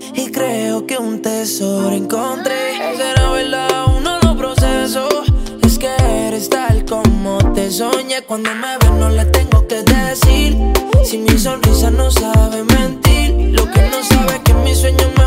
y creo que un tesoro encontré. Será verdad, uno lo proceso. Es que eres tal como te soñé. Cuando me ves no le tengo que decir. Si mi sonrisa no sabe mentir, lo que no sabe es que mi sueño no